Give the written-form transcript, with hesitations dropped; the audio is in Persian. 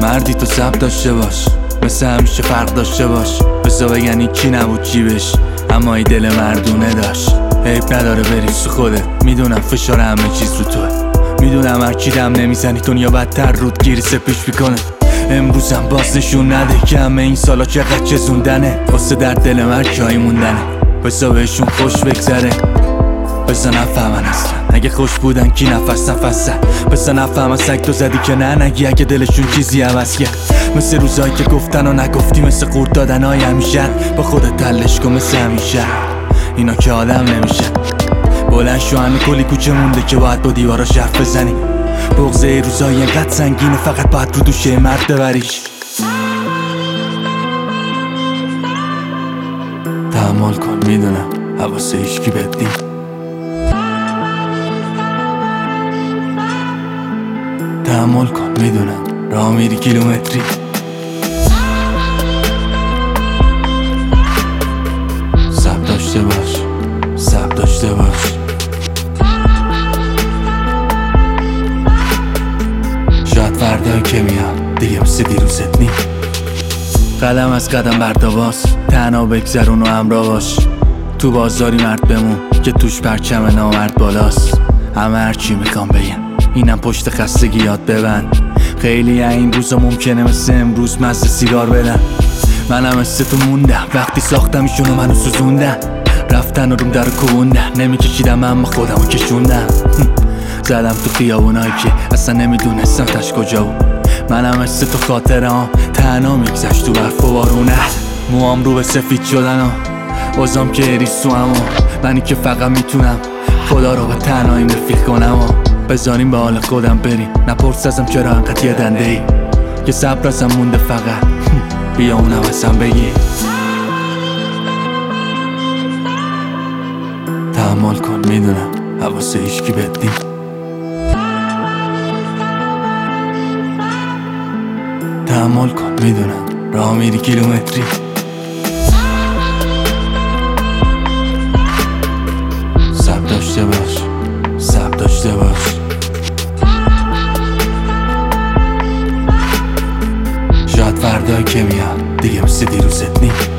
مردی تو صبر داشته باش، مثل همیشه فرق داشته باش. بزا بگن این کی نبود جیبش، اما ای دل مردونه داشت. عیب نداره بری سو خوده، میدونم فشار همه چیز رو توه، میدونم هر کی دم نمیزنی دنیا بدتر رود گیری سپیش میکنه. امروزم باز نشون نده که همه این سالا چقدر چزوندنه، واسه در دل من جایی موندنه. بزا بهشون خوش بگذره، بزا نفهمن اصلا اگه خوش بودن کی نفس زد. بزا نفهمن سگ تو زدی که نه نگی اگه دلشون چیزی عوض کرد. مثل روزایی که گفتن و نگفتی، مثل قورت دادن های همیشه. با خودت تلش کن مثل همیشه، اینا که آدم نمیشه. بلند شو همه کلی کوچه مونده که باید با دیواراش حرف بزنی. بغضه روزایی انقدر سنگینه فقط باید رو دوشه مرد ببریش. تحمل کن میدونم حواسه هیچکی بهت نی. تحمل کن میدونم راه میری کیلومتری. صبر داشته باش، صبر داشته باش. شاید فردایی که میاد دیگه مثل دیروزت نی. قدم از قدم برداباس، تنها بگذرون و همراه باش. تو بازاری مرد بمون که توش پرچم نامرد بالاست. همه هرچی میخوام بگم اینم پشت خستگی یاد ببند. خیلی این روزا ممکنه مثل امروز مزه سیگار بدن. منم مثل تو موندم وقتی ساختم ایشونو منو سوزوندن. رفتن و روم در کوبوندن، نمیکشیدم اما خودمو کشوندم. زدم تو خیابونایی که اصلا نمیدونستم تش کجا بود. منم مثل تو خاطره ها تنها میگذشت تو برف و بارونه. موام رو به سفید شدن و وزام که اریسو همو. منی که فقط میتونم خدا رو به تنهاییم رفیق کنم و بذاریم به حال خودم بریم. نپرس ازم چرا انقدر یه دنده ای که صبر ازم مونده فقط بیا اونم ازم بگی. تحمل کن میدونم حواسه هیچکی بهت نی. تحمل کن میدونم راه میری کیلومتری. صبر داشته باش، صبر داشته باش. شاید فردایی که میاد دیگه مثل دیروزت نی.